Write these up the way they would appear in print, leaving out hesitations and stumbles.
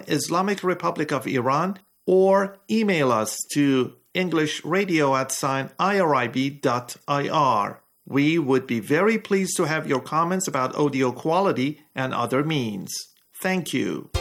Islamic Republic of Iran, or email us to englishradio@irib.ir. We would be very pleased to have your comments about audio quality and other means. Thank you.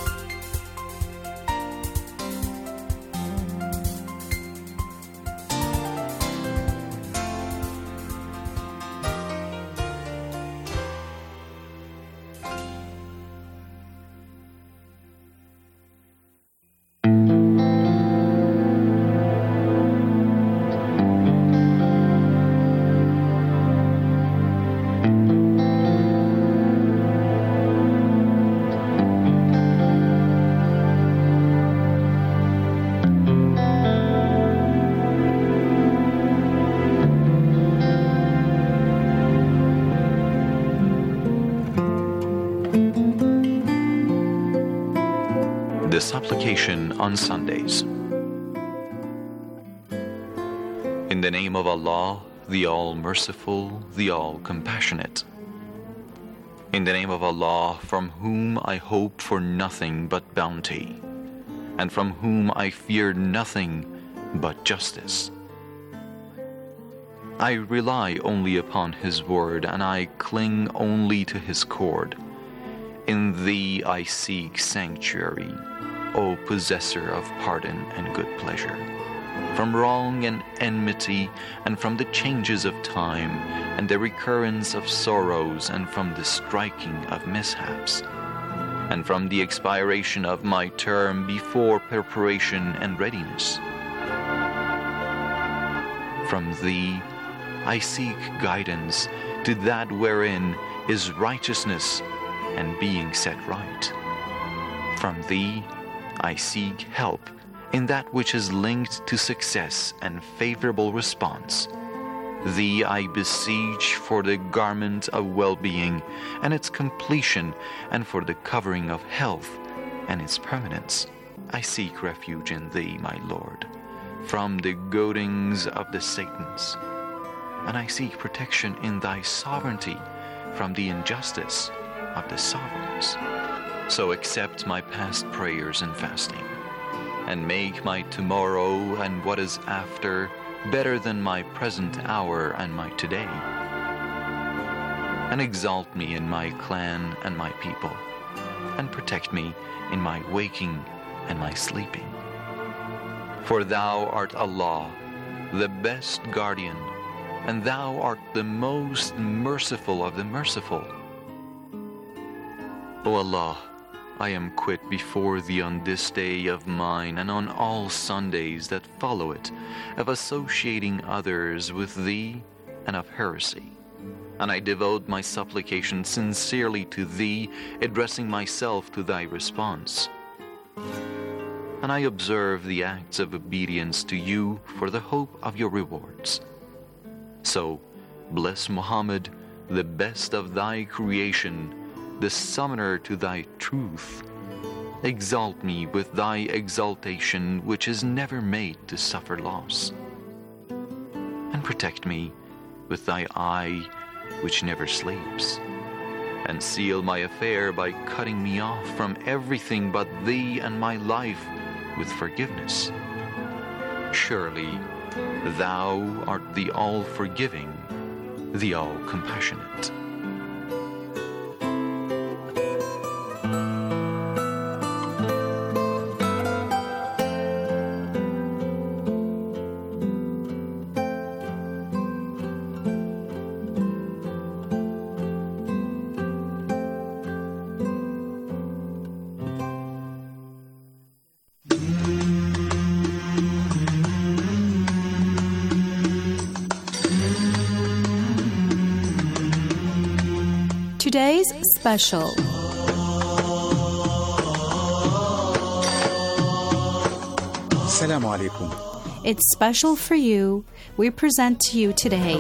The supplication on Sundays. In the name of Allah, the All-Merciful, the All-Compassionate. In the name of Allah, from whom I hope for nothing but bounty, and from whom I fear nothing but justice. I rely only upon His word, and I cling only to His cord. In Thee I seek sanctuary, O possessor of pardon and good pleasure, from wrong and enmity, and from the changes of time, and the recurrence of sorrows, and from the striking of mishaps, and from the expiration of my term before preparation and readiness. From Thee I seek guidance to that wherein is righteousness and being set right. From Thee I seek help in that which is linked to success and favorable response. Thee I beseech for the garment of well-being and its completion, and for the covering of health and its permanence. I seek refuge in Thee, my Lord, from the goadings of the Satans, and I seek protection in Thy sovereignty from the injustice of the sovereigns. So accept my past prayers and fasting, and make my tomorrow and what is after better than my present hour and my today. And exalt me in my clan and my people, and protect me in my waking and my sleeping. For Thou art Allah, the best guardian, and Thou art the most merciful of the merciful. O Allah, I am quit before Thee on this day of mine, and on all Sundays that follow it, of associating others with Thee and of heresy. And I devote my supplication sincerely to Thee, addressing myself to Thy response. And I observe the acts of obedience to You for the hope of Your rewards. So, bless Muhammad, the best of Thy creation, the summoner to Thy truth. Exalt me with Thy exaltation, which is never made to suffer loss. And protect me with Thy eye, which never sleeps. And seal my affair by cutting me off from everything but Thee and my life with forgiveness. Surely Thou art the all-forgiving, the all-compassionate. Today's special. Assalamu alaikum. It's special for you. We present to you today.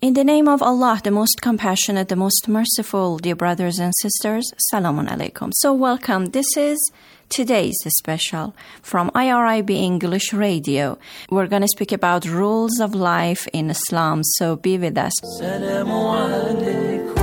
In the name of Allah, the most compassionate, the most merciful, dear brothers and sisters, Salamun Alaikum. So welcome. This is today's special from IRIB English Radio. We're going to speak about rules of life in Islam, so be with us. Salamu Alaikum.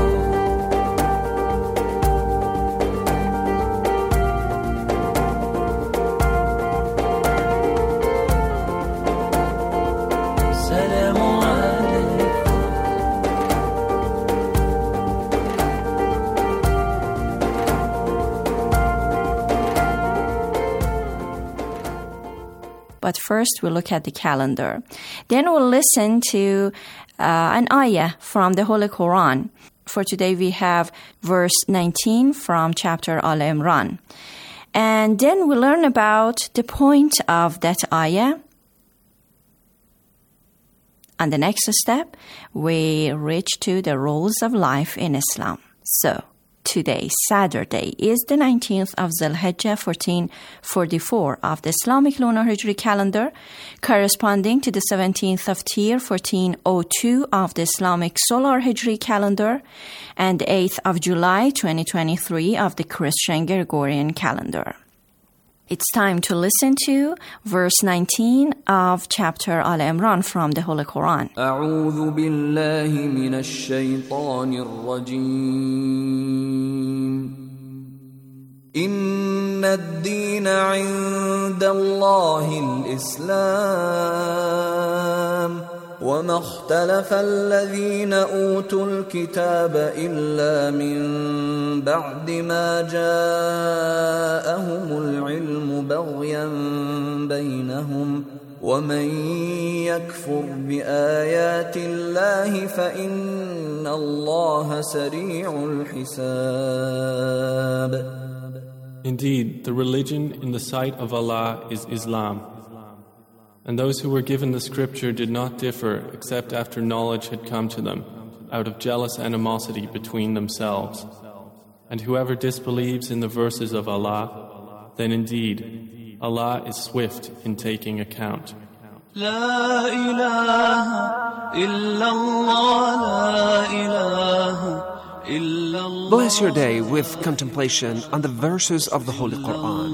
But first, we'll look at the calendar. Then we'll listen to an ayah from the Holy Quran. For today, we have verse 19 from chapter Al Imran. And then we'll learn about the point of that ayah. On the next step, we reach to the rules of life in Islam. So, today, Saturday, is the 19th of Zulhijjah, 1444 of the Islamic Lunar Hijri calendar, corresponding to the 17th of Tir, 1402 of the Islamic Solar Hijri calendar, and the 8th of July, 2023 of the Christian Gregorian calendar. It's time to listen to verse 19 of chapter Al Imran from the Holy Quran. أعوذ بالله من الشيطان الرجيم إن الدين عند الله الإسلام وما اختلف الذين أوتوا الكتاب إلا من بعد ما جاءهم العلم بغيا بينهم ومن يكفر بآيات الله فإن الله سريع الحساب. Indeed, the religion in the sight of Allah is Islam. And those who were given the scripture did not differ except after knowledge had come to them, out of jealous animosity between themselves. And whoever disbelieves in the verses of Allah, then indeed Allah is swift in taking account. La ilaha illallah, la ilaha illallah. Bless your day with contemplation on the verses of the Holy Quran.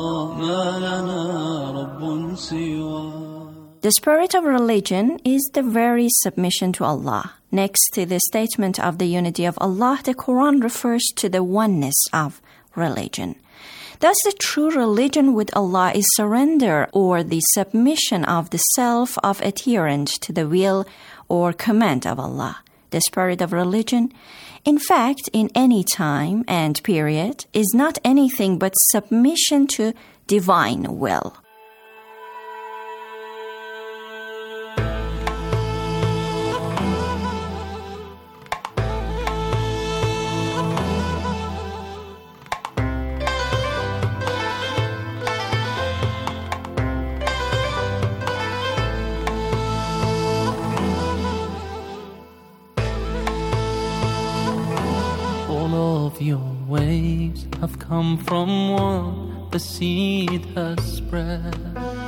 The spirit of religion is the very submission to Allah. Next to the statement of the unity of Allah, the Quran refers to the oneness of religion. Thus, the true religion with Allah is surrender or the submission of the self of adherent to the will or command of Allah. The spirit of religion, in fact, in any time and period, is not anything but submission to divine will. Your waves have come from one, the seed has spread.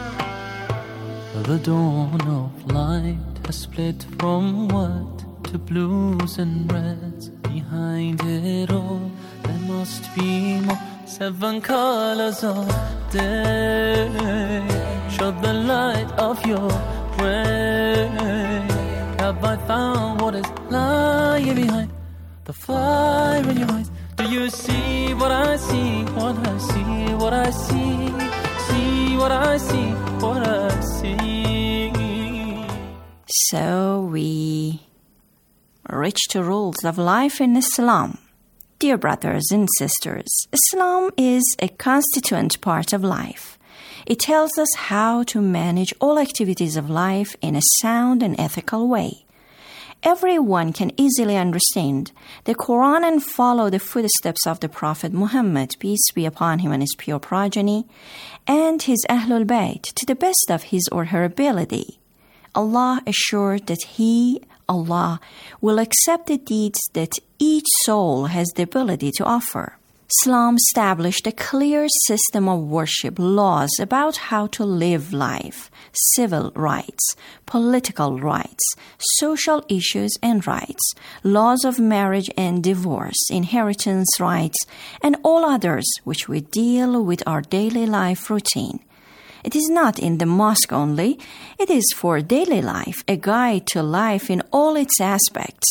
The dawn of light has split from white to blues and reds. Behind it all, there must be more. 7 colors of day. Show the light of your way. Have I found what is lying behind the fire in your eyes? Do you see what I see? What I see, what I see. See what I see, what I see. So we reach to rules of life in Islam. Dear brothers and sisters, Islam is a constituent part of life. It tells us how to manage all activities of life in a sound and ethical way. Everyone can easily understand the Quran and follow the footsteps of the Prophet Muhammad, peace be upon him and his pure progeny, and his Ahlul Bayt to the best of his or her ability. Allah assured that He, Allah, will accept the deeds that each soul has the ability to offer. Islam established a clear system of worship, laws about how to live life, civil rights, political rights, social issues and rights, laws of marriage and divorce, inheritance rights, and all others which we deal with our daily life routine. It is not in the mosque only, it is for daily life, a guide to life in all its aspects.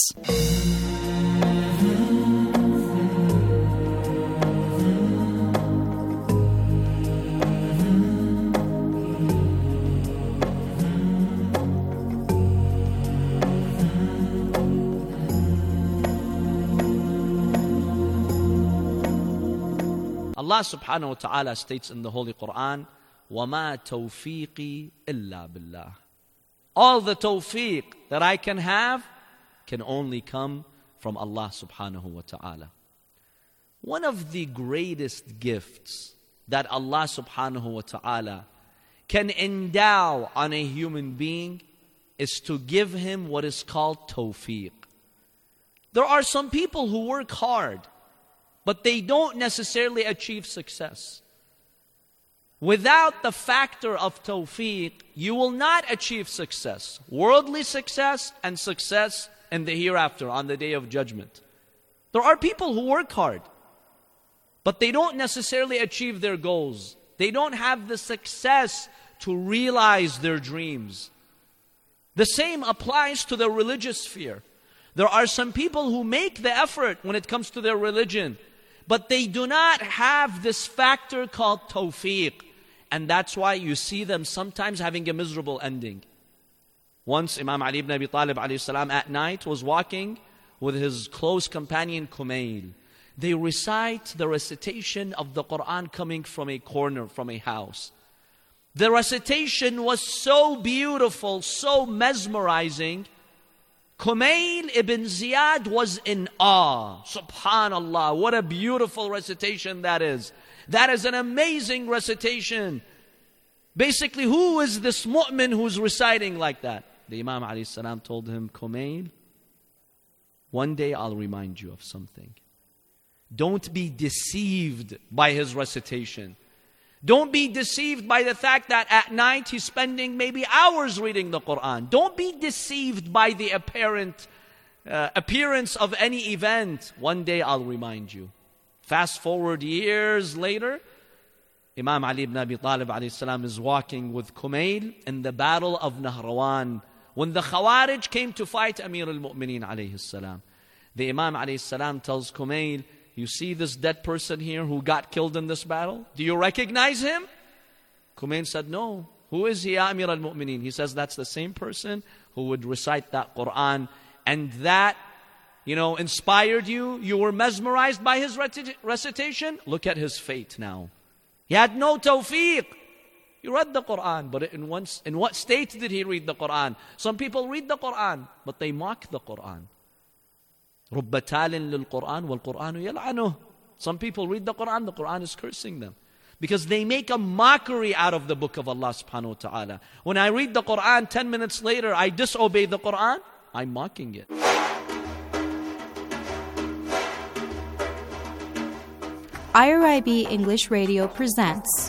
Allah subhanahu wa ta'ala states in the Holy Quran, وَمَا تَوْفِيقِي إِلَّا بِاللَّهِ. All the tawfiq that I can have can only come from Allah subhanahu wa ta'ala. One of the greatest gifts that Allah subhanahu wa ta'ala can endow on a human being is to give him what is called tawfiq. There are some people who work hard, but they don't necessarily achieve success. Without the factor of tawfiq, you will not achieve success. Worldly success and success in the hereafter, on the day of judgment. There are people who work hard, but they don't necessarily achieve their goals. They don't have the success to realize their dreams. The same applies to the religious sphere. There are some people who make the effort when it comes to their religion, but they do not have this factor called tawfiq. And that's why you see them sometimes having a miserable ending. Once Imam Ali ibn Abi Talib alayhi salam at night was walking with his close companion Kumail. They recite the recitation of the Quran coming from a corner, from a house. The recitation was so beautiful, so mesmerizing. Kumail ibn Ziyad was in awe. Subhanallah, what a beautiful recitation that is. That is an amazing recitation. Basically, who is this mu'min who's reciting like that? The Imam alayhi salam told him, Kumail, one day I'll remind you of something. Don't be deceived by his recitation. Don't be deceived by the fact that at night he's spending maybe hours reading the Quran. Don't be deceived by the apparent appearance of any event. One day I'll remind you. Fast forward years later, Imam Ali ibn Abi Talib alayhi salam is walking with Kumail in the battle of Nahrawan. When the Khawarij came to fight Amir al-Mu'mineen alayhi salam, the Imam alayhi salam tells Kumail, you see this dead person here who got killed in this battle? Do you recognize him? Kumail said, no. Who is he, ya Amir al-Mu'mineen? He says, that's the same person who would recite that Quran. And that, inspired you. You were mesmerized by his recitation. Look at his fate now. He had no tawfiq. He read the Quran, but in what state did he read the Quran? Some people read the Quran, but they mock the Quran. رُبَّ تَالٍ لِلْقُرْآنِ وَالْقُرْآنُ يَلْعَنُهُ. Some people read the Quran is cursing them. Because they make a mockery out of the book of Allah subhanahu wa ta'ala. When I read the Quran, 10 minutes later, I disobey the Quran, I'm mocking it. IRIB English Radio presents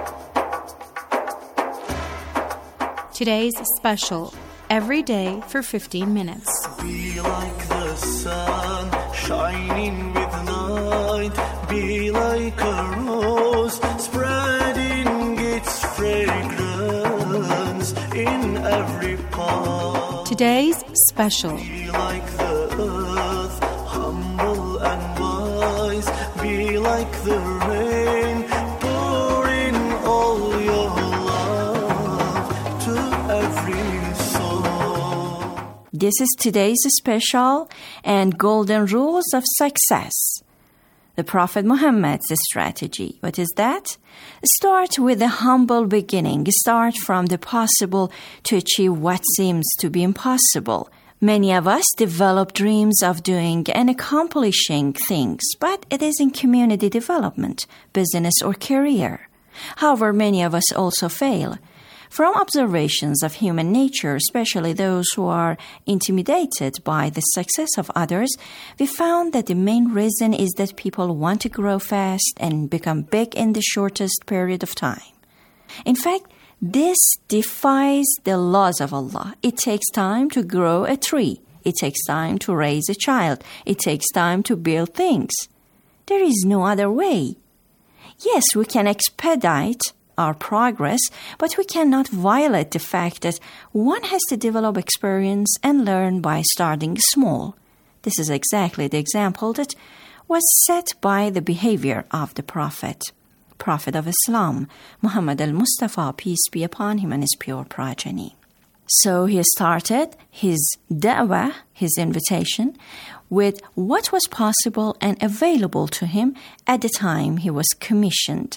today's special, Every Day for 15 Minutes. Be like the sun, shining with light. Be like a rose, spreading its fragrance in every part. Today's special. Be like the earth, humble and wise. Be like the rain, pour in all your love to every soul. This is today's special and golden rules of success. The Prophet Muhammad's strategy. What is that? Start with a humble beginning. Start from the possible to achieve what seems to be impossible. Many of us develop dreams of doing and accomplishing things, but it is in community development, business, or career. However, many of us also fail. From observations of human nature, especially those who are intimidated by the success of others, we found that the main reason is that people want to grow fast and become big in the shortest period of time. In fact, this defies the laws of Allah. It takes time to grow a tree. It takes time to raise a child. It takes time to build things. There is no other way. Yes, we can expedite our progress, but we cannot violate the fact that one has to develop experience and learn by starting small. This is exactly the example that was set by the behavior of the Prophet of Islam, Muhammad al-Mustafa, peace be upon him and his pure progeny. So he started his da'wah, his invitation, with what was possible and available to him at the time he was commissioned.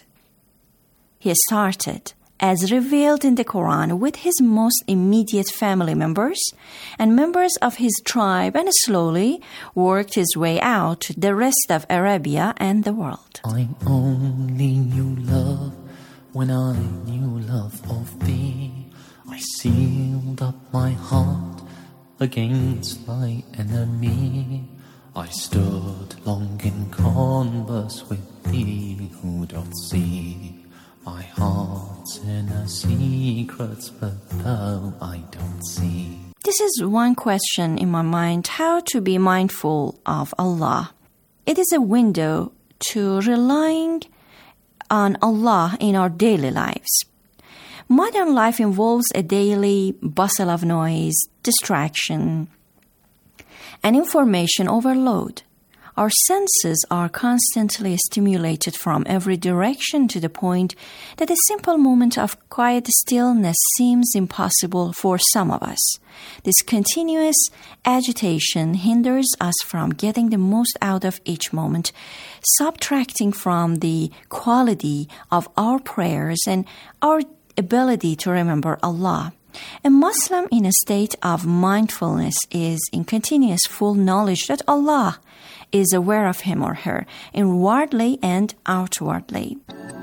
He started, as revealed in the Quran, with his most immediate family members and members of his tribe, and slowly worked his way out to the rest of Arabia and the world. I only knew love when I knew love of thee. I sealed up my heart against my enemy. I stood long in converse with thee who doth see my heart's inner secrets, but thou I don't see. This is one question in my mind, how to be mindful of Allah. It is a window to relying on Allah in our daily lives. Modern life involves a daily bustle of noise, distraction, and information overload. Our senses are constantly stimulated from every direction to the point that a simple moment of quiet stillness seems impossible for some of us. This continuous agitation hinders us from getting the most out of each moment, subtracting from the quality of our prayers and our ability to remember Allah. A Muslim in a state of mindfulness is in continuous full knowledge that Allah is aware of him or her, inwardly and outwardly.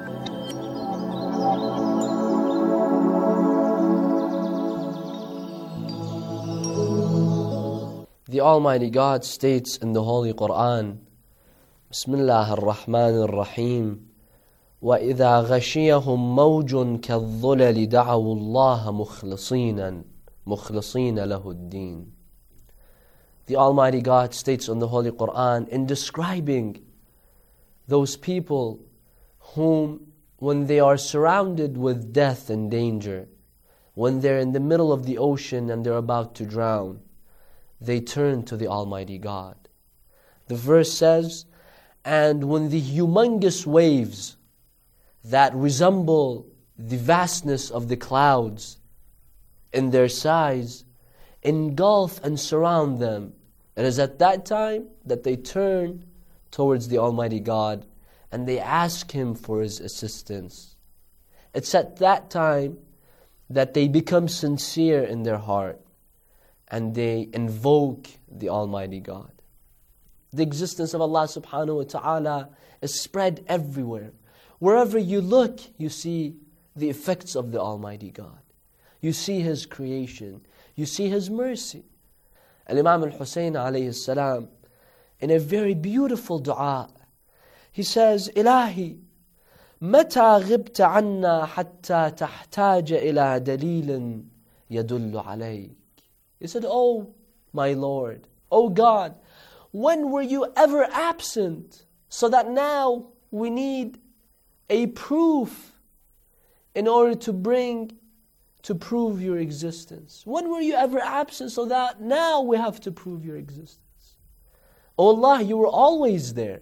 The Almighty God states in the Holy Quran, Bismillah ar-Rahman ar-Rahim, وَإِذَا غَشِيَهُمْ مَوْجٌ كَالظُّلَلِ دَعَوُوا اللَّهَ مُخْلِصِينَ لَهُ الدِّينَ. The Almighty God states in the Holy Quran in describing those people whom, when they are surrounded with death and danger, when they're in the middle of the ocean and they're about to drown, they turn to the Almighty God. The verse says, and when the humongous waves that resemble the vastness of the clouds in their size engulf and surround them, it is at that time that they turn towards the Almighty God and they ask Him for His assistance. It's at that time that they become sincere in their heart and they invoke the Almighty God. The existence of Allah subhanahu wa ta'ala is spread everywhere. Wherever you look, you see the effects of the Almighty God. You see His creation. You see His mercy. And Imam al-Hussein alayhi salam, in a very beautiful dua, he says, Ilahi, متى غبت عنا حتى تحتاج إلى دليل يدل عليك. He said, Oh my Lord, Oh God, when were you ever absent so that now we need a proof in order to prove your existence? When were you ever absent so that now we have to prove your existence? Oh Allah, you were always there.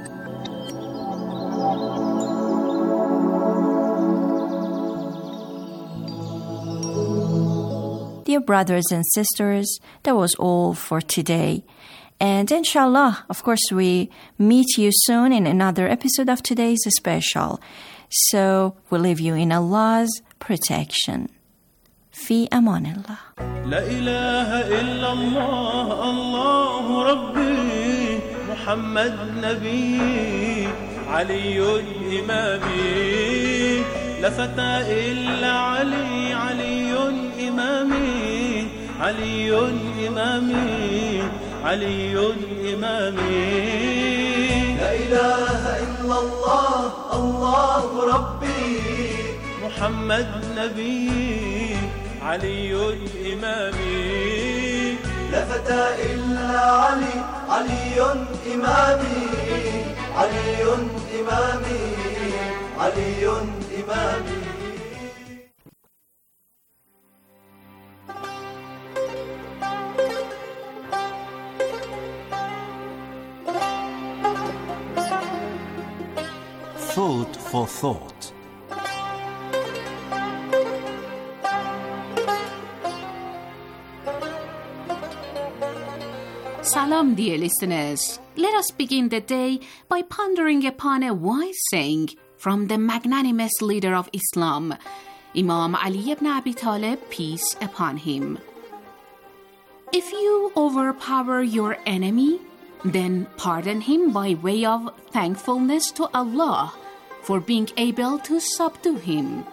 Dear brothers and sisters, that was all for today. And inshallah, of course, we meet you soon in another episode of today's special. So we leave you in Allah's protection. في أمان الله. لا إله إلا الله الله ربي محمد نبي علي إمامي لفتى إلا علي علي إمامي علي إمامي علي إمامي لا إله إلا الله الله ربي محمد نبي علي إمامي لا فتى إلا علي علي إمامي علي إمامي علي إمامي Food for thought. Salam, dear listeners. Let us begin the day by pondering upon a wise saying from the magnanimous leader of Islam, Imam Ali ibn Abi Talib, peace upon him. If you overpower your enemy, then pardon him by way of thankfulness to Allah for being able to subdue him.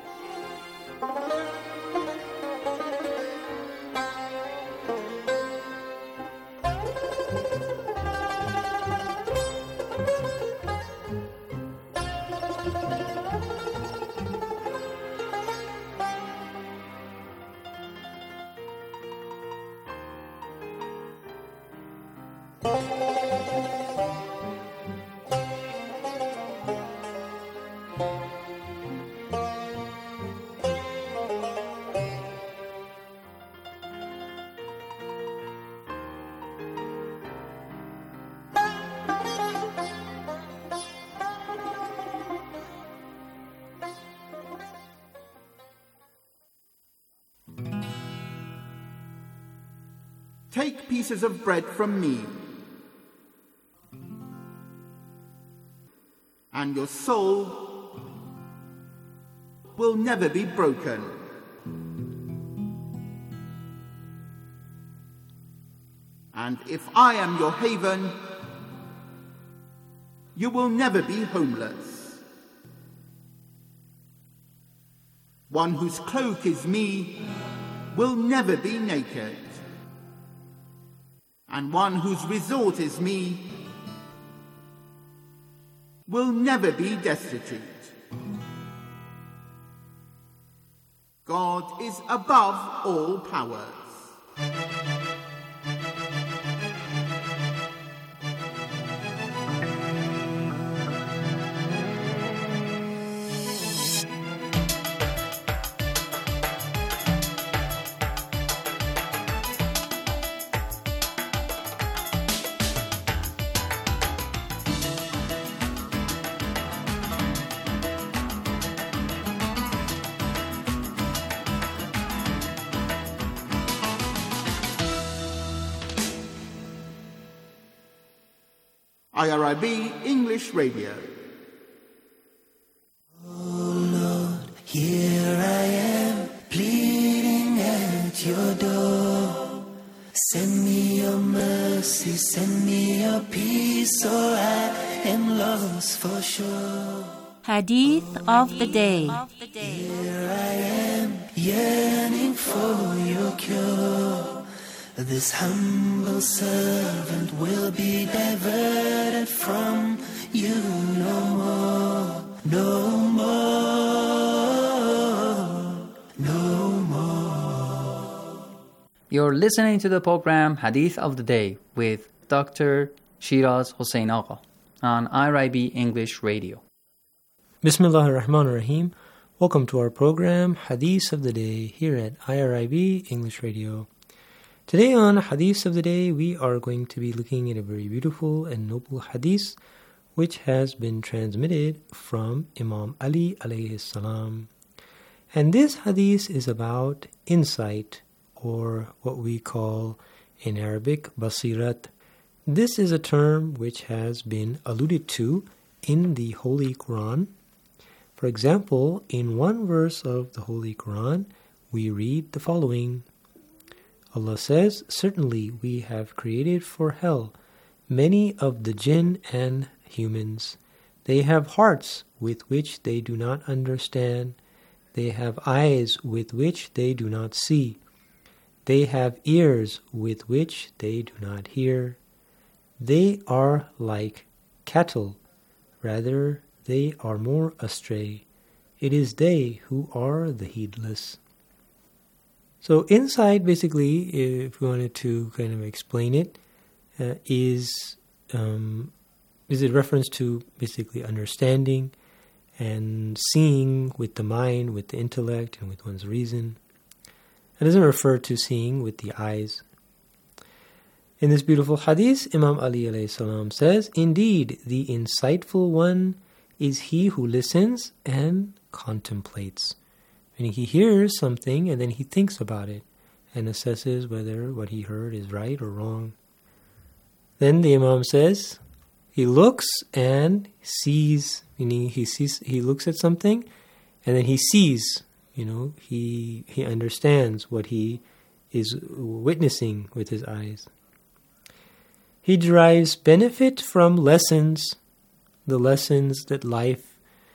Take pieces of bread from me, and your soul will never be broken. And if I am your haven, you will never be homeless. One whose cloak is me will never be naked. And one whose resort is me will never be destitute. God is above all powers. IRIB English Radio. Oh Lord, here I am, pleading at your door. Send me your mercy, send me your peace, or I am lost for sure. Hadith of the day. Here I am, yearning for your cure. This humble servant will be diverted from you no more, no more, no more. You're listening to the program Hadith of the Day with Dr. Shiraz Hossein Agha on IRIB English Radio. Bismillah ar-Rahman ar-Rahim. Welcome to our program Hadith of the Day here at IRIB English Radio. Today on Hadith of the Day, we are going to be looking at a very beautiful and noble hadith which has been transmitted from Imam Ali alayhi salam. And this hadith is about insight, or what we call in Arabic basirat. This is a term which has been alluded to in the Holy Quran. For example, in one verse of the Holy Quran, we read the following. Allah says, "Certainly we have created for hell many of the jinn and humans. They have hearts with which they do not understand, They have eyes with which they do not see. They have ears with which they do not hear. They are like cattle, rather they are more astray. It is they who are the heedless. So insight, basically, if we wanted to kind of explain it, is a reference to basically understanding and seeing with the mind, with the intellect, and with one's reason. It doesn't refer to seeing with the eyes. In this beautiful hadith, Imam Ali alayhi salam says, "Indeed, the insightful one is he who listens and contemplates." Meaning he hears something and then he thinks about it and assesses whether what he heard is right or wrong. Then the Imam says, he looks and sees, meaning he looks at something and then he sees, he understands what he is witnessing with his eyes. He derives benefit from lessons, the lessons that life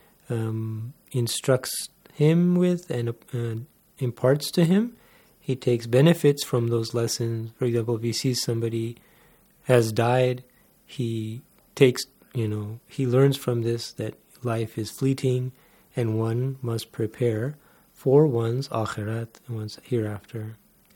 instructs him with and imparts to him. He takes benefits from those lessons. For example, if he sees somebody has died, he takes, he learns from this that life is fleeting and one must prepare for one's akhirat, one's hereafter.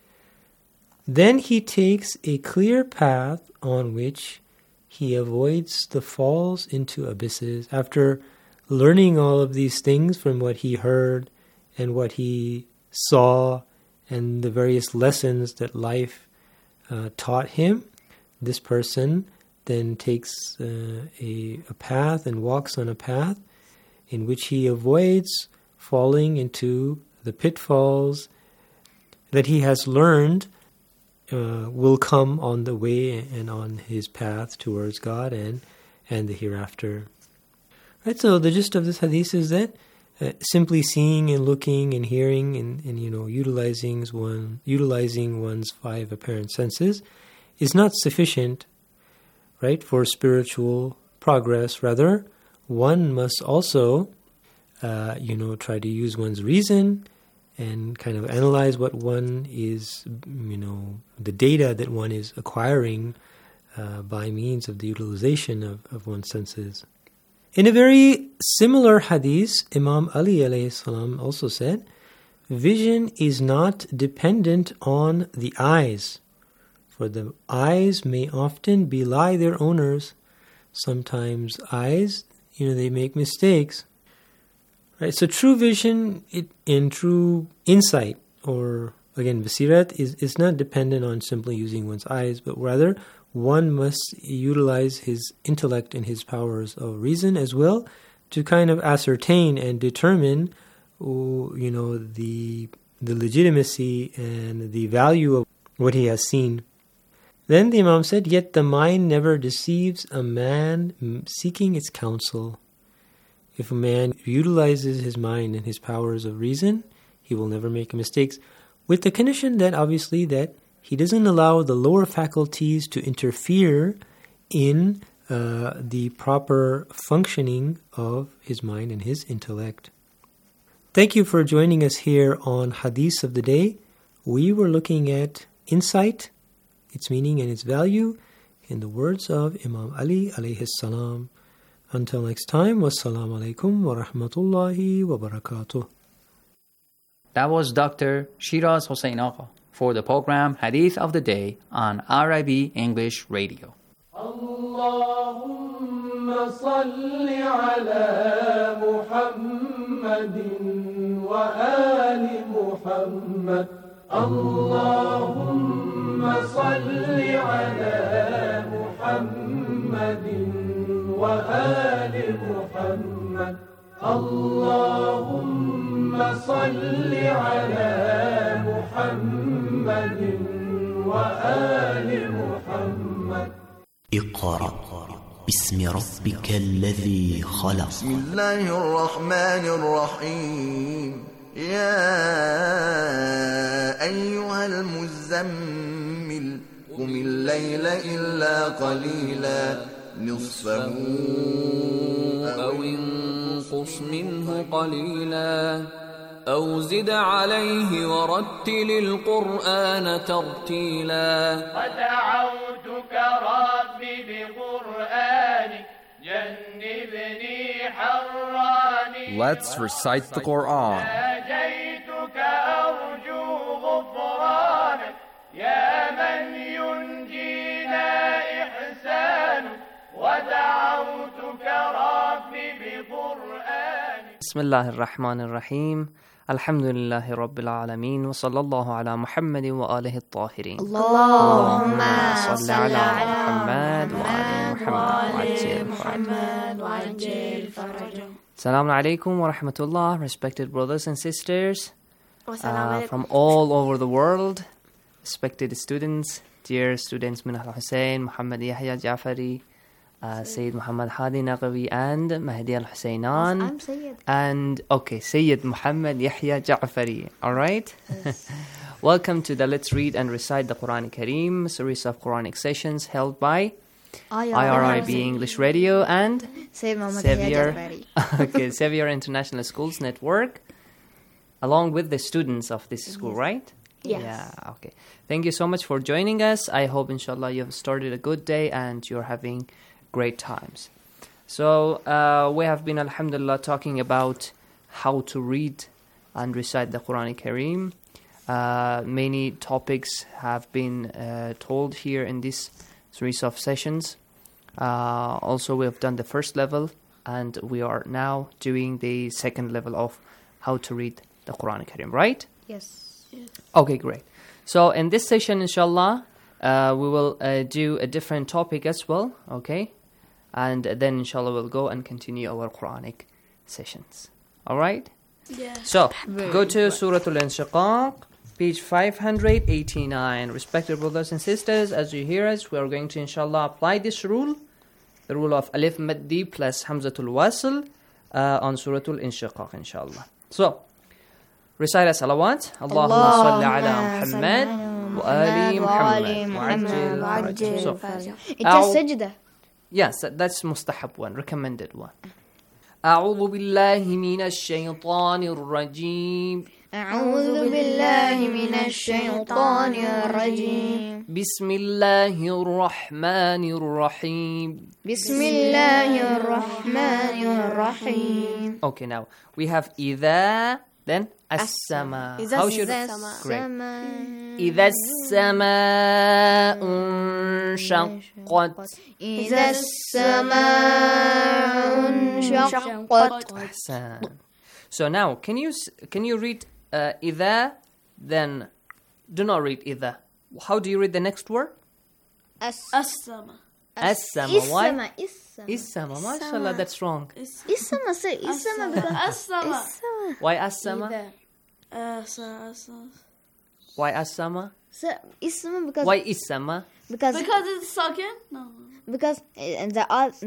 Then he takes a clear path on which he avoids the falls into abysses. After learning all of these things from what he heard and what he saw and the various lessons that life taught him, this person then takes a path and walks on a path in which he avoids falling into the pitfalls that he has learned will come on the way and on his path towards God and the hereafter. Right, so the gist of this hadith is that simply seeing and looking and hearing and utilizing one's five apparent senses is not sufficient, right, for spiritual progress. Rather, one must also, try to use one's reason and kind of analyze what one is, the data that one is acquiring by means of the utilization of one's senses. In a very similar hadith, Imam Ali alayhi salam also said, "Vision is not dependent on the eyes, for the eyes may often belie their owners." Sometimes eyes, they make mistakes. Right? So true vision and true insight, or again, basirat, is not dependent on simply using one's eyes, but rather one must utilize his intellect and his powers of reason as well to kind of ascertain and determine, the legitimacy and the value of what he has seen. Then the Imam said, "Yet the mind never deceives a man seeking its counsel." If a man utilizes his mind and his powers of reason, he will never make mistakes, with the condition that obviously that he doesn't allow the lower faculties to interfere in the proper functioning of his mind and his intellect. Thank you for joining us here on Hadith of the Day. We were looking at insight, its meaning and its value, in the words of Imam Ali alayhi salam. Until next time, wassalamu alaikum wa rahmatullahi wa barakatuh. That was Dr. Shiraz Hossein Agha for the program Hadith of the Day on RIB English Radio. Allahumma salli ala Muhammadin wa ali Muhammad. Allahumma salli ala Muhammadin wa ali Muhammad. Allahumma salli ala محمد وآل محمد. اقرأ باسم ربك الذي خلق. بسم الله الرحمن الرحيم. يا أيها المزمل قم الليل إلا قليلا نصفه أو انقص منه قليلا أو زد عليه ورتل القرآن ترتيلا ودعوتك ربي بقرآني جنبني حراني. Let's recite the Quran. ناجيتك أرجو غفرانك يا من ينجينا إحسان. ودعوتك ربي بقرآني. بسم الله الرحمن الرحيم. الحمد لله رب العالمين وصلى الله على محمد وآله الطاهرين. اللهم صل على محمد وآل محمد وعجل فرجه. Assalamu alaikum wa rahmatullah, respected brothers and sisters from all over the world, respected students, dear students Minhal Hussein, Muhammad Yahya Jafari, Sayyid Muhammad Hadi Naqawi and Mahdi al-Husaynan. I'm Sayyid. And, Sayyid Muhammad Yahya Ja'fari. Alright? Yes. Welcome to the Let's Read and Recite the Quran Kareem series of Quranic sessions held by IRIB English Radio and Xavier International Schools Network, along with the students of this school, right? Yes. Yeah, okay. Thank you so much for joining us. I hope, inshallah, you have started a good day and you're having great times. So, we have been, alhamdulillah, talking about how to read and recite the Quran Kareem. Many topics have been told here in this series of sessions. Also, we have done the first level, and we are now doing the second level of how to read the Quran Kareem, right? Yes. Okay, great. So, in this session, inshallah, we will do a different topic as well, okay? And then, inshallah, we'll go and continue our Quranic sessions. All right? Yeah. So, go to Surah Al-Inshiqaq, page 589. Respected brothers and sisters, as you hear us, we are going to, inshallah, apply this rule, the rule of Alif Maddi plus Hamzatul Wasl on Surah Al-Inshiqaq, inshallah. So, recite a salawat. Allahumma salli ala Muhammad wa ali Muhammad. So, It's a sajda. Yes, that's mustahab one, recommended one. أعوذ بالله من الشيطان الرجيم. أعوذ بالله من الشيطان الرجيم. بسم الله الرحمن الرحيم. بسم الله الرحمن الرحيم. Okay, now we have إذا, then السماء. How should great. إذا السماء انشقت. إذا السماء انشقت. أحسن. So now, can you read إذا, then do not read إذا. How do you read the next word? السما. السما. Why? السما. MashaAllah, that's wrong. السما. Say السما because السما. Why السما? Why السما? السما because. Why السما? Because it's second? No. Because the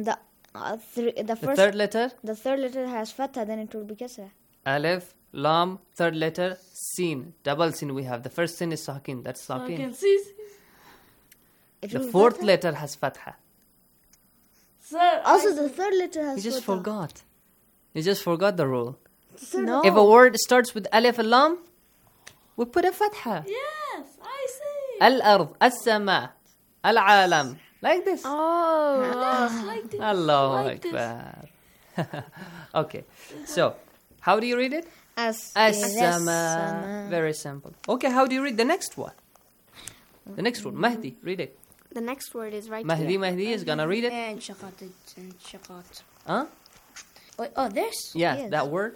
third letter? The third letter has fatha, then it will be kasra. Alif, lam, third letter, sin. Double sin we have. The first sin is sakin. That's sakin. The fourth letter has fatha. Sir, also, the third letter has You just fatha. forgot. You just forgot the rule. No. If a word starts with alif and lam, we put a fatha. Yes, I see. Al-ard, as-sama, al-alam. Like this. Oh, like this. Allahu like Akbar. Okay, so how do you read it? As-sama. Very simple. Okay, how do you read the next one? The next one, Mahdi, read it. The next word is right Mahdi, here. Mahdi is gonna read it. Shaqat. Huh? Oh, this? Yeah, that word.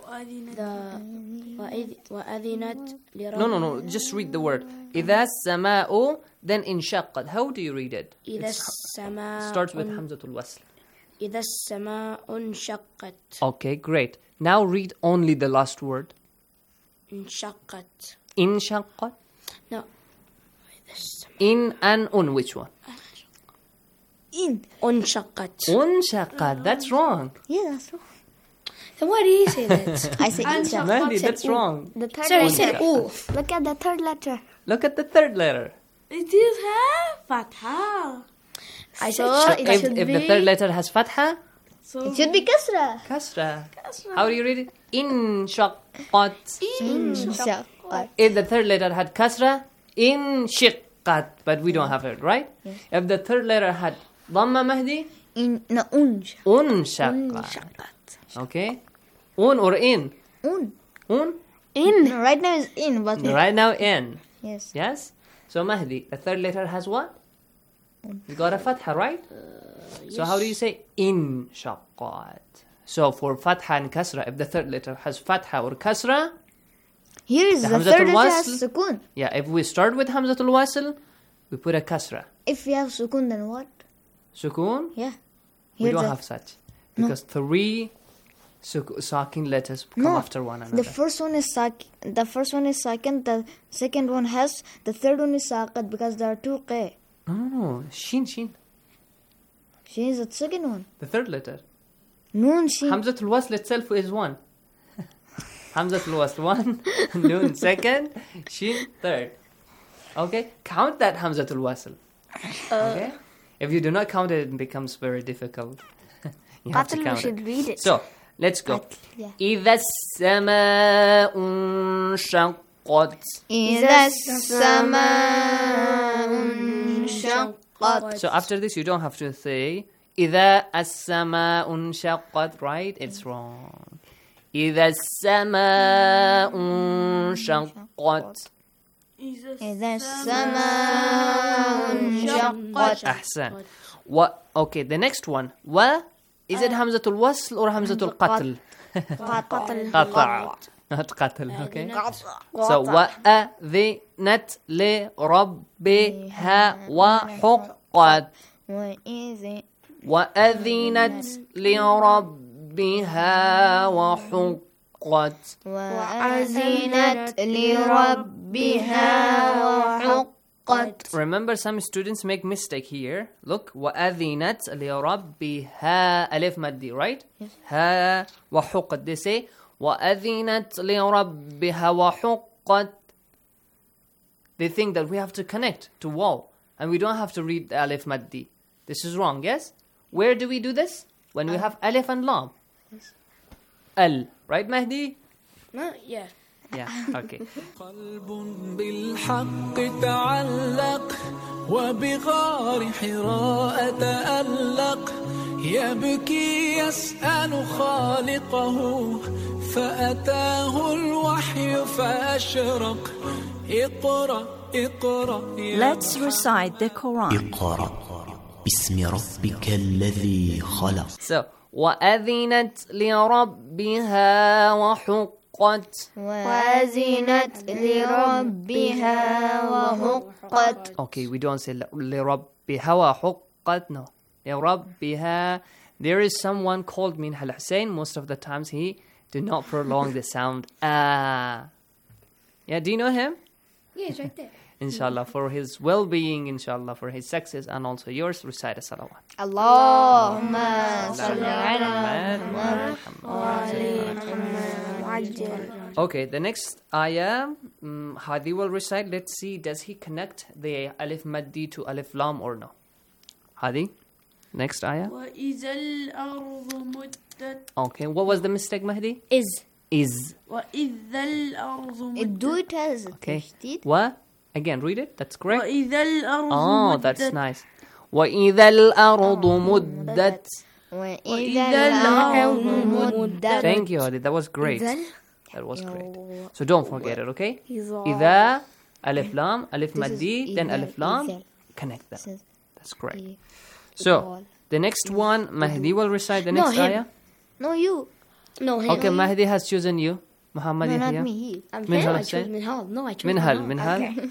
No. Just read the word. إذا السماء, then انشقت. How do you read it? إذا السماء. Starts with Hamzatul Wasl. إذا السماء انشقت. Okay, great. Now read only the last word. انشقت. انشقت. No. In and un, which one? In. انشقت. انشقت. That's wrong. Yeah, that's wrong. Then why do you say that? I say انشقت. Mahdi, that's wrong. The third Sorry, letter. said ooh. Look at the third letter. Look at the third letter. It is have fatha. I So said if the third letter has fatha, It should be kasra. Kasra. How do you read it? Inshaqqat. Inshaqqat. If the third letter had kasra, inshiqqat. But we don't have it, right? Yeah. If the third letter had dhamma, Mahdi? Unshaqqat. Okay. Un or in? Un. Un? In. No, right now is in. But Right now in. Yes. Yes? So Mahdi, the third letter has what? You got a fatha, right? So how do you say inshaqqat? So for fatha and kasra, if the third letter has fatha or kasra, here is the third letter has sukun. Yeah, if we start with hamzatul wasl, we put a kasra. If we have sukun, then what? Sukun? Yeah. We don't have such. Because three sakin letters come after one another. The first one is sakin. The second one has. The third one is saqat because there are two q. No. Shin. Shin is the second one. The third letter. Noon, shin. Hamzatul wasl itself is one. Hamzatul wasl one. Noon second. Shin third. Okay? Count that Hamzatul wasl. Okay? If you do not count it, it becomes very difficult. You have to count should read it. So, let's go. Yeah. إِذَا السَّمَاءُ انشَقَّتْ. إِذَا السَّمَاءُ انشَقَّتْ. So after this, you don't have to say إِذَا السَّمَاءُ انشَقَّتْ, right? It's wrong. إِذَا السَّمَاءُ انشَقَّتْ. إِذَا السَّمَاءُ انشَقَّتْ. أحسن. Okay, the next one. Is it Hamzatul Wasl or Hamzatul Qatl? Qatl. Not Qatl, okay? So, وَأَذِنَتْ لِرَبِّهَا وَحُقَّتْ. وَأَذِنَتْ لِرَبِّهَا وَحُقَّتْ. وَأَذِنَتْ لِرَبِّهَا وَحُقَّتْ. Remember, some students make mistake here. Look, وَأَذِنَتْ لِرَبِّهَا ألف مادي, right? Yes. ها وحقت. They say وَأَذِنَتْ لِرَبِّهَا وَحُقَّتْ. They think that we have to connect to waw, and we don't have to read the alif maddi. This is wrong, yes? Where do we do this? When we have alif and lam. Yes. Al, right, Mahdi? No, yeah. Yeah, okay. قلب بالحق تعلق وبغار حراء تألق يبكي يسأل خالقه فأتاه الوحي فأشرق اقرأ Let's recite the Quran. اقرأ باسم ربك الذي خلق. So, وأذنت لربها وحقت. وَأَذِنَتْ لِرَبِّهَا وَحُقَّتْ. Okay, we don't say لِرَبِّهَا وَحُقَّتْ. No. لِرَبِّهَا. There is someone called Minhal Hussein. Most of the times he do not prolong the sound. Yeah, do you know him? Yeah, it's right there. Inshallah, for his well-being, inshallah, for his success, and also yours, recite a salawat. Allahumma salli ala Okay, the next ayah, Hadi will recite. Let's see, does he connect the alif maddi to alif lam or no? Hadi, next ayah. وَإِذَا الْأَرْضُ مُدَّتْ. Okay, what was the mistake, Mahdi? Is. وَإِذَا الْأَرْضُ مُدَّتْ. Do it as okay. What? Again, read it. That's correct. وَإِذَا الْأَرْضُ Oh, that's nice. وَإِذَا الْأَرْضُ مُدَّتْ. وَإِذَا الْأَرْضُ مُدَّتْ. Thank you, Hadi. That was great. That was great. So don't forget it, okay? إِذَا alif lam, alif maddi, then alif lam, connect them. That's great. So, the next one, Mahdi will recite the next ayah. No, you. No, him. Okay, Mahdi has chosen you. Muhammad No, not Yahya. me. I chose Minhal. No, I chose Minhal. Okay.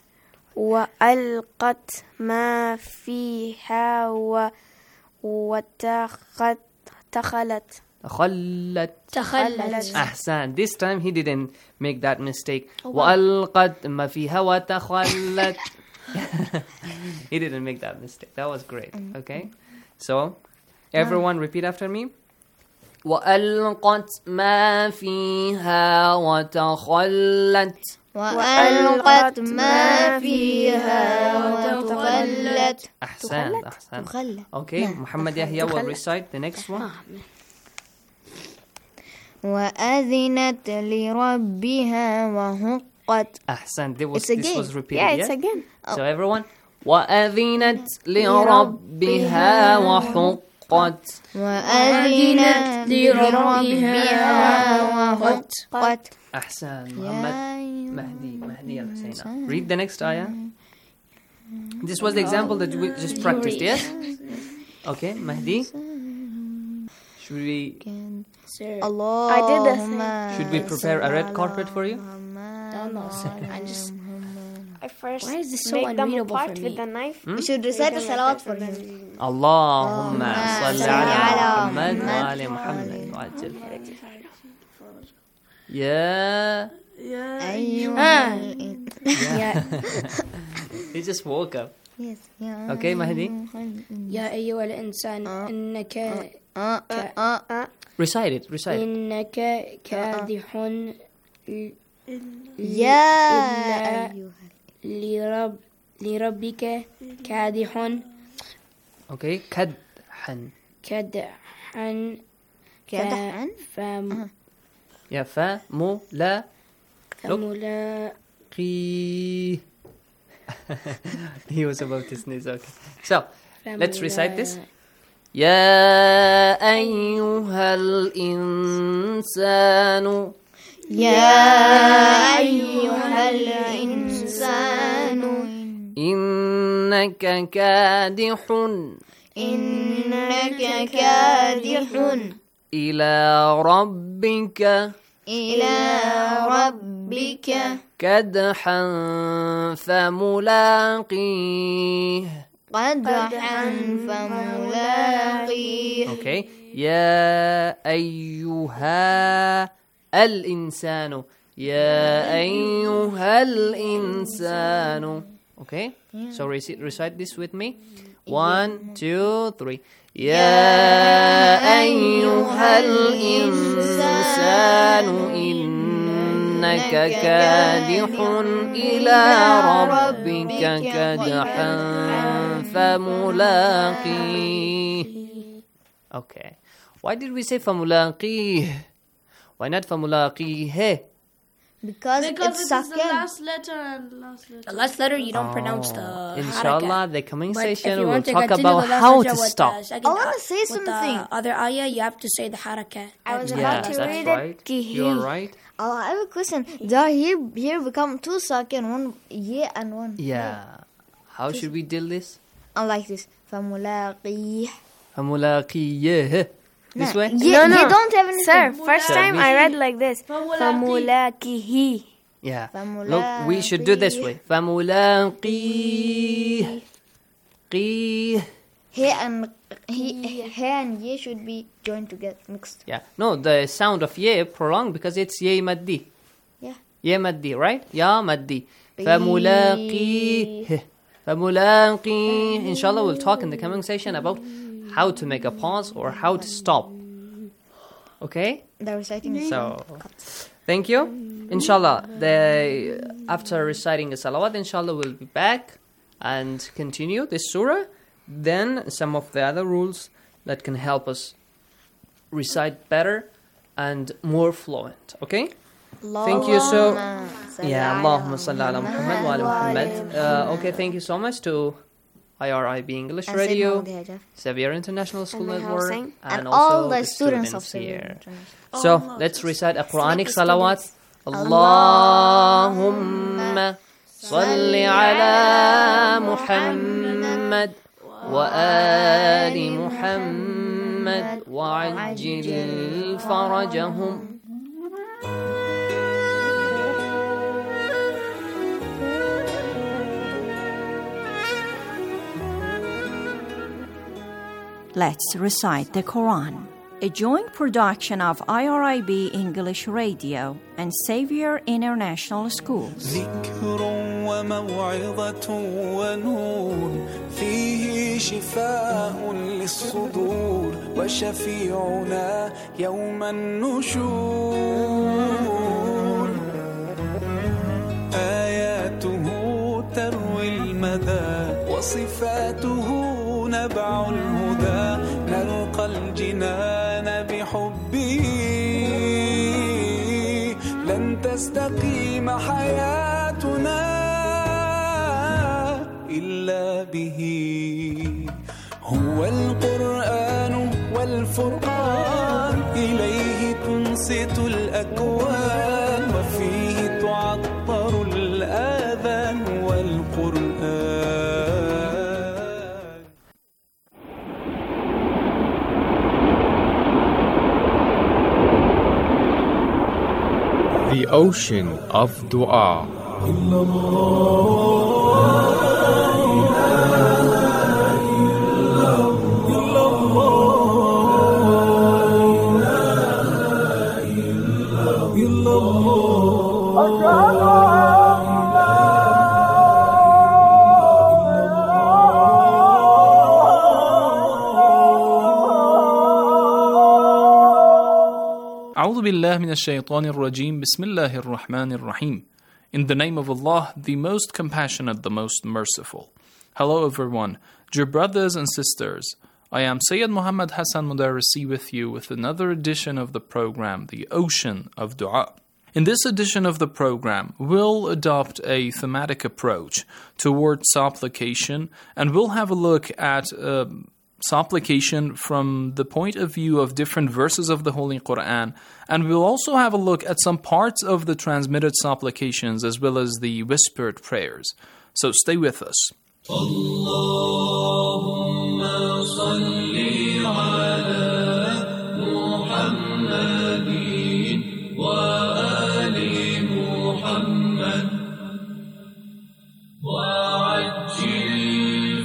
وألقت ما فيها وتخلت. تخلت. Ahsan. This time he didn't make that mistake. وألقت ما فيها وتخلت. He didn't make that mistake. That was great. Okay? So, everyone repeat after me. وألقت ما فيها وتخلت. وألقت ما فيها وتخلت. أحسن. Okay, Muhammad Yahya will recite the next one. وأذنت لربها وحقت. أحسن. This was repeated. Yeah, it's again. So everyone. وأذنت لربها وحقت. وأذنت لربها وحقت. أحسن. محمد Mahdi al-Husayna. Read the next ayah. This was the example that we just practiced, yes? Okay, Mahdi. Should we? Sir, Allah. I did the thing. Should we prepare a red carpet for you? No, sir. I first Why is this so make them unreadable apart for me? with the knife. You should recite the salawat for him. اللهم صل على محمد وآل محمد وعجل يا He just woke up. Yes. Okay, Mahdi. يا أيها الإنسان إنك Recite it. إنك كادح يا لربك كادح. Okay, كدحا. يا فملاقي. He was about to sneeze. Okay. So, let's recite this. يا أيها الإنسان. يا أيها الإنسان إنك كادح إلى ربك كدحا فملاقيه. Okay. يا أيها الإنسان. يا أيها الإنسان. Okay. So recite this with me. 1, 2, 3. يا أيها الإنسان إنك كادح إلى ربك كدحا فملاقيه. Okay. Why did we say فملاقيه? Why not فملاقيه? Because it's the last letter. The last letter you don't pronounce the Inshallah, the coming session we will talk about how to stop. I want to say something. Other ayah, you have to say the harakat. I was about to read right. it. You're right. I have a question. Here become 2 sakin, 1 yeah and 1. Yeah. How should we deal this? I like this. فملاقيه. فملاقيه. This way? No. You don't have anything. Sir, first time I read like this. فملاقيه. Yeah. Look, we should do this way. فملاقيه. قيه. He and ye should be joined together, mixed. Yeah. No, the sound of ye prolonged because it's ye maddi. Yeah. Ye maddi, right? Ya maddi. فملاقيه. فملاقيه. Inshallah, we'll talk in the coming session about how to make a pause or how to stop. Okay? The reciting is so thank you. Inshallah, after reciting the salawat, inshallah, we'll be back and continue this surah. Then some of the other rules that can help us recite better and more fluent. Okay? Thank you so. Yeah, Allahumma salli ala Muhammad wa ala Muhammad. Okay, thank you so much to IRIB English Radio, Xavier International School Network, and also all the students of here. So let's recite a Quranic salawat. Allahumma salli ala Muhammad wa ali Muhammad wa ajil farajahum. Let's recite the Quran, a joint production of IRIB English Radio and Xavier International Schools. ذكر وموعظة ونور فيه شفاء للصدور وشفيعنا يوم النشور وصفاته نبع الهدى نلقى الجنان بحبه لن تستقيم حياتنا إلا به هو القرآن والفرقان إليه تنصت الأكوان وفيه تعطر الآذان والقرآن. The ocean of dua. أعوذ بالله من الشيطان الرجيم بسم الله الرحمن الرحيم. In the name of Allah, the most compassionate, the most merciful. Hello everyone, dear brothers and sisters. I am Sayyid Muhammad Hassan Mudarrisi with you with another edition of the program, The Ocean of Dua. In this edition of the program, we'll adopt a thematic approach towards supplication, and we'll have a look at supplication from the point of view of different verses of the Holy Quran, and we'll also have a look at some parts of the transmitted supplications as well as the whispered prayers. So stay with us. Allahumma salli ala Muhammadin wa ali Muhammad wa ajil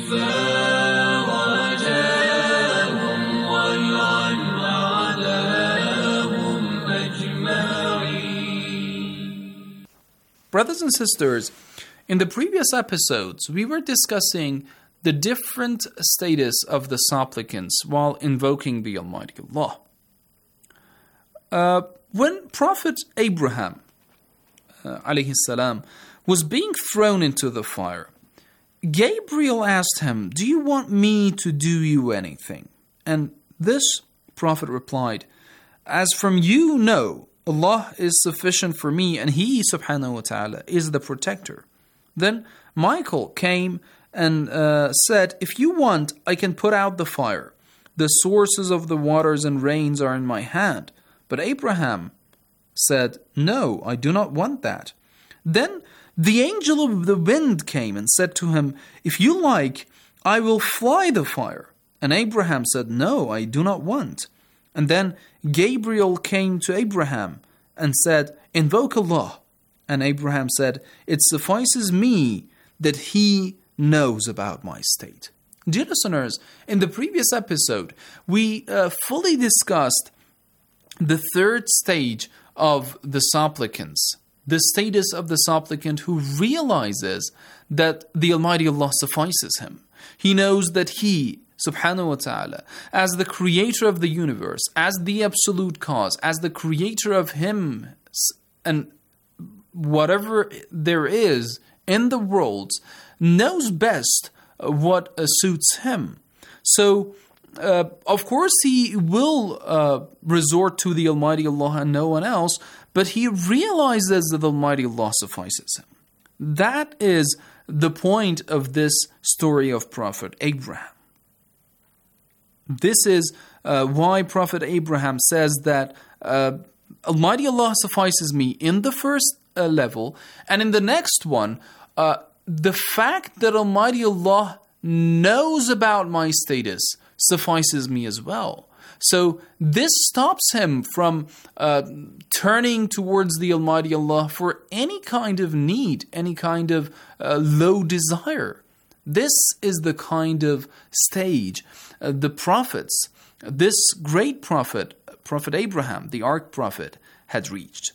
farajahum wal'an a'dahum ajma'in. Brothers and sisters, in the previous episodes, we were discussing the different status of the supplicants while invoking the Almighty Allah. When Prophet Abraham alayhi salam was being thrown into the fire, Gabriel asked him, "Do you want me to do you anything?" And this Prophet replied, "As from you, no. Allah is sufficient for me, and He subhanahu wa ta'ala is the protector." Then Michael came and said, "If you want, I can put out the fire. The sources of the waters and rains are in my hand." But Abraham said, "No, I do not want that." Then the angel of the wind came and said to him, "If you like, I will fly the fire." And Abraham said, "No, I do not want." And then Gabriel came to Abraham and said, "Invoke Allah." And Abraham said, "It suffices me that He knows about my state." Dear listeners, in the previous episode, we fully discussed the third stage of the supplicants, the status of the supplicant who realizes that the Almighty Allah suffices him. He knows that He, subhanahu wa ta'ala, as the creator of the universe, as the absolute cause, as the creator of him and whatever there is in the worlds, knows best what suits him. So, of course, he will resort to the Almighty Allah and no one else, but he realizes that the Almighty Allah suffices him. That is the point of this story of Prophet Abraham. This is why Prophet Abraham says that Almighty Allah suffices me in the first level, and in the next one, the fact that Almighty Allah knows about my status suffices me as well. So this stops him from turning towards the Almighty Allah for any kind of need, any kind of low desire. This is the kind of stage the prophets, this great prophet, Prophet Abraham, the Ark Prophet, had reached.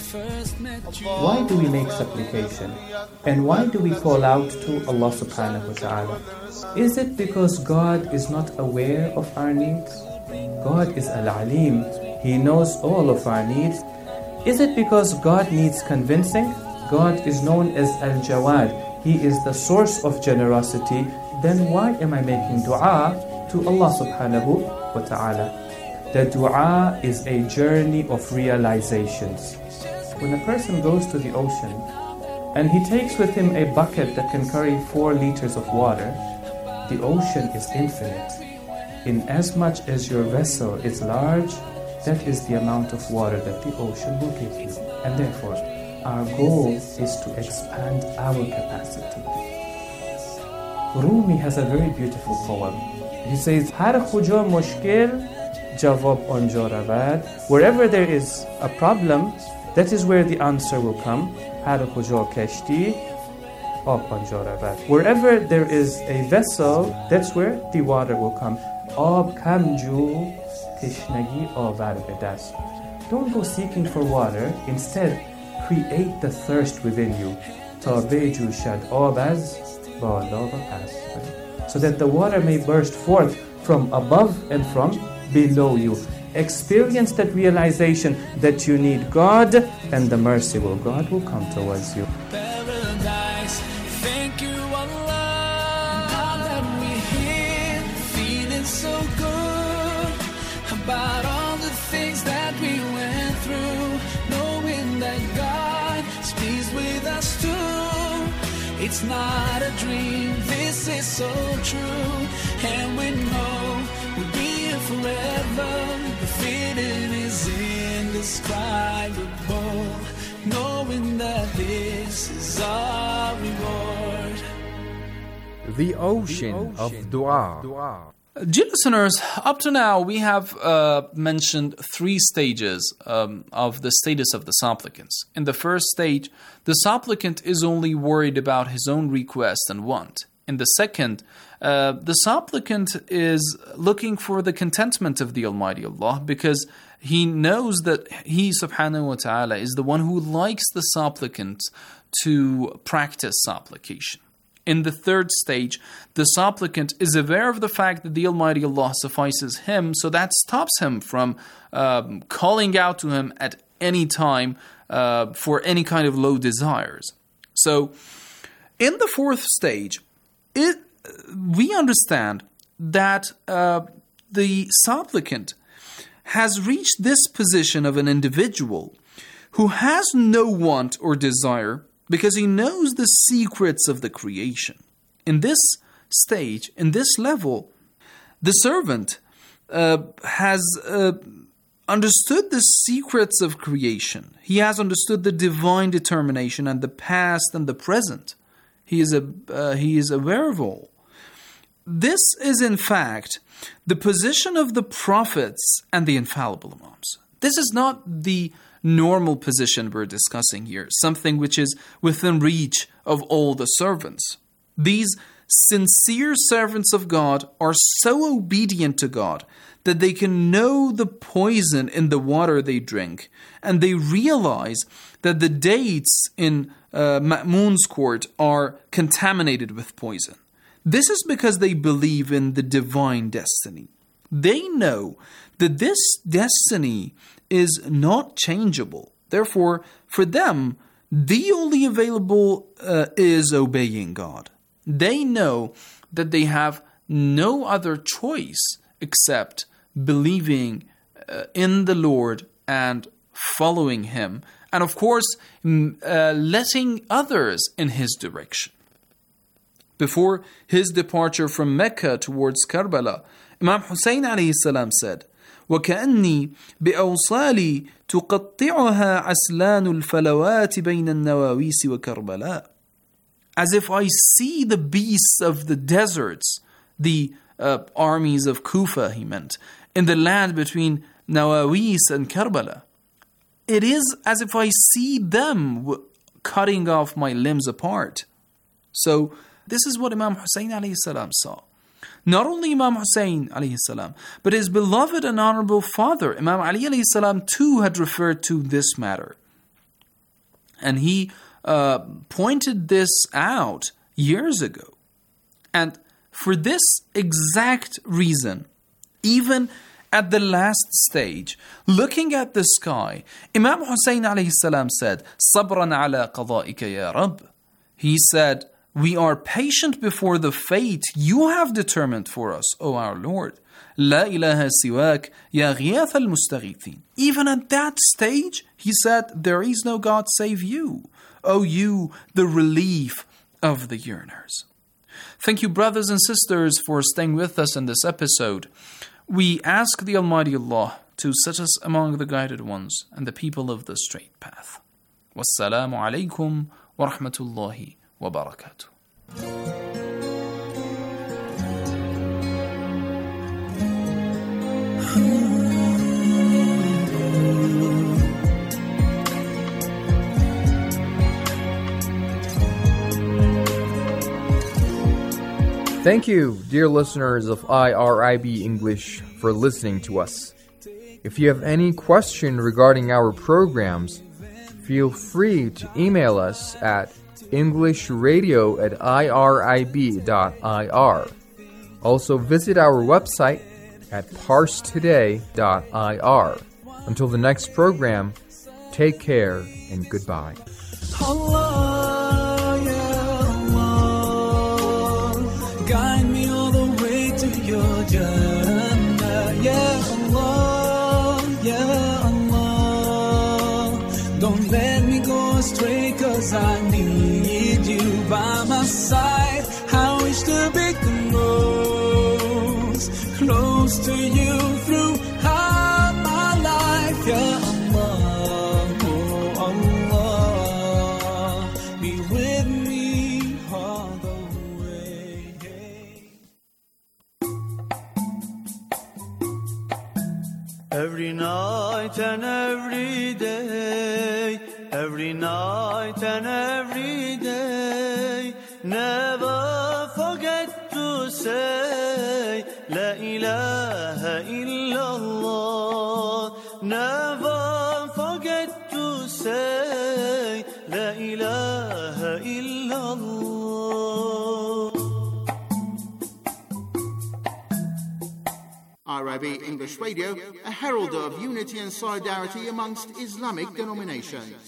Why do we make supplication? And why do we call out to Allah subhanahu wa ta'ala? Is it because God is not aware of our needs? God is Al-Alim. He knows all of our needs. Is it because God needs convincing? God is known as Al-Jawad. He is the source of generosity. Then why am I making dua to Allah subhanahu wa ta'ala? The dua is a journey of realizations. When a person goes to the ocean and he takes with him a bucket that can carry 4 liters of water, the ocean is infinite. In as much as your vessel is large, that is the amount of water that the ocean will give you. And therefore, our goal is to expand our capacity. Rumi has a very beautiful poem. He says, Har khuja mushkil, jawab anja ravad. Wherever there is a problem, that is where the answer will come. Har khuja kashti, ab anja ravad. Wherever there is a vessel, that's where the water will come. Ab kamju tishnagi avar bedast. Don't go seeking for water. Instead, create the thirst within you. Ta beju shad abaz bala wa pas. So that the water may burst forth from above and from below you. Experience that realization that you need God, and the merciful God will come towards you. Paradise, thank you Allah, now that we're here, feeling so good about all the things that we went through, knowing that God is pleased with us too. It's not a dream, this is so true, and we know we'll be here forever. The feeling is indescribable, knowing that this is our reward. The ocean of dua. Dear listeners, up to now we have mentioned 3 stages of the status of the supplicants. In the first stage, the supplicant is only worried about his own request and want. In the second, the supplicant is looking for the contentment of the Almighty Allah, because he knows that He subhanahu wa ta'ala is the one who likes the supplicant to practice supplication. In the third stage, the supplicant is aware of the fact that the Almighty Allah suffices him, so that stops him from calling out to Him at any time for any kind of low desires. So, in the fourth stage, we understand that the supplicant has reached this position of an individual who has no want or desire, because he knows the secrets of the creation. In this stage, in this level, the servant has understood the secrets of creation. He has understood the divine determination and the past and the present. He is aware of all. This is, in fact, the position of the prophets and the infallible imams. This is not the normal position we're discussing here, something which is within reach of all the servants. These sincere servants of God are so obedient to God that they can know the poison in the water they drink, and they realize that the dates in Ma'mun's court are contaminated with poison. This is because they believe in the divine destiny. They know that this destiny is not changeable. Therefore, for them, the only available is obeying God. They know that they have no other choice except believing in the Lord and following Him, and of course, letting others in His direction. Before his departure from Mecca towards Karbala, Imam Hussein alayhi salam said, وكأني بأوصالي تقطعها عسلان الفلوات بين النواويس وكربلاء. As if I see the beasts of the deserts, the armies of Kufa, he meant, in the land between Nawawis and Karbala. It is as if I see them cutting off my limbs apart. So, this is what Imam Hussein alayhi salam saw. Not only Imam Hussein alayhi salam, but his beloved and honorable father, Imam Ali alayhi salam, too had referred to this matter. And he pointed this out years ago. And for this exact reason, even at the last stage, looking at the sky, Imam Hussein alayhi salam said, "Sabran ala qada'ika ya Rabb." He said, "We are patient before the fate you have determined for us, O our Lord. La ilaha siwak ya ghiyath al-mustaghithin." Even at that stage, he said, "There is no God save you, O you, the relief of the yearners." Thank you, brothers and sisters, for staying with us in this episode. We ask the Almighty Allah to set us among the guided ones and the people of the straight path. Wassalamu alaikum wa rahmatullahi wa barakatuh. Thank you, dear listeners of IRIB English, for listening to us. If you have any question regarding our programs, feel free to email us at englishradio@irib.ir. Also visit our website at parstoday.ir. Until the next program, take care and goodbye. Guide me all the way to your Jannah, Ya Allah, Ya Allah. Don't let me go astray, 'cause I need you by my side. I wish to be close to you throughout my life, Ya Allah, oh Allah. Be with me all the way. Every night and every day, every night and every day, never forget to say La ilaha illallah. Never forget to say La ilaha illallah. IRIB English Radio, a herald of unity and solidarity amongst Islamic denominations.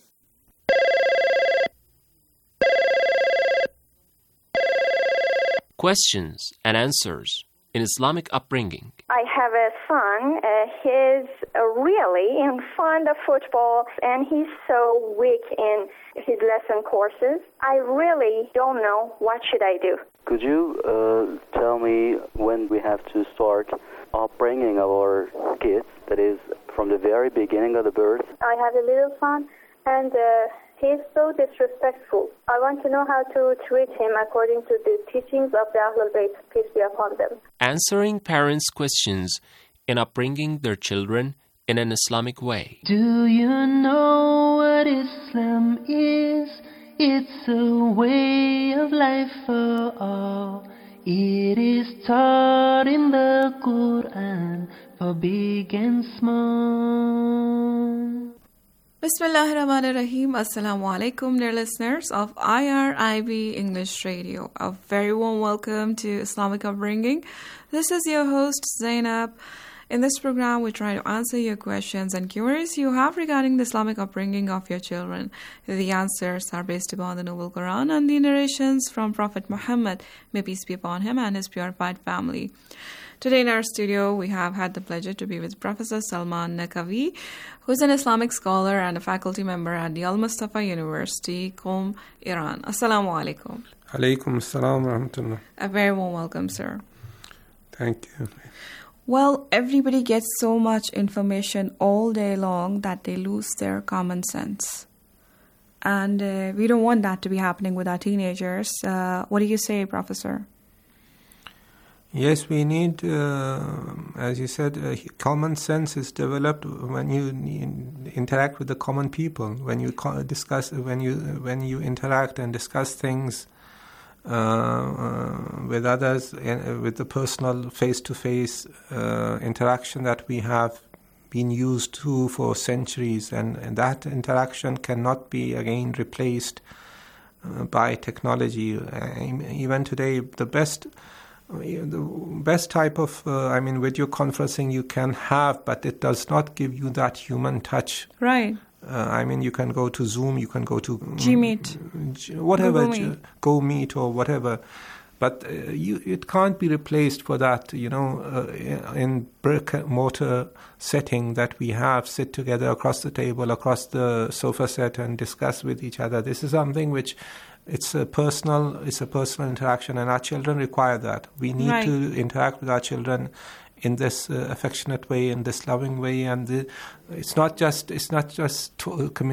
Questions and answers in Islamic upbringing. I have a son. He's really fond of football, and he's so weak in his lesson courses. I really don't know what should I do. Could you tell me when we have to start upbringing our kids, that is, from the very beginning of the birth? I have a little son, and he's so disrespectful. I want to know how to treat him according to the teachings of the Ahlul Bayt, peace be upon them. Answering parents' questions in upbringing their children in an Islamic way. Do you know what Islam is? It's a way of life for all. It is taught in the Quran for big and small. Bismillahirrahmanirrahim. Assalamu alaikum, dear listeners of IRIB English Radio. A very warm welcome to Islamic Upbringing. This is your host, Zainab. In this program, we try to answer your questions and queries you have regarding the Islamic upbringing of your children. The answers are based upon the Noble Quran and the narrations from Prophet Muhammad, may peace be upon him and his purified family. Today in our studio, we have had the pleasure to be with Professor Salman Naqvi, who is an Islamic scholar and a faculty member at the Al-Mustafa University, Qom, Iran. Assalamu alaikum. Alaikum assalam wa rahmatullah. A very warm welcome, sir. Thank you. Well, everybody gets so much information all day long that they lose their common sense. And we don't want that to be happening with our teenagers. What do you say, Professor? Yes, we need, as you said, common sense is developed when you interact with the common people. When you when you interact and discuss things with others, with the personal face-to-face interaction that we have been used to for centuries, and that interaction cannot be again replaced by technology. Even today, the best type of video conferencing you can have, but it does not give you that human touch. Right. You can go to Zoom, you can go to Gmeet, whatever, Go Meet or whatever, but it can't be replaced for that. In brick and mortar setting that we have, sit together across the table, across the sofa set, and discuss with each other. This is something which it's a personal interaction, and our children require that. We need to interact with our children in this affectionate way, in this loving way, and it's not just communication.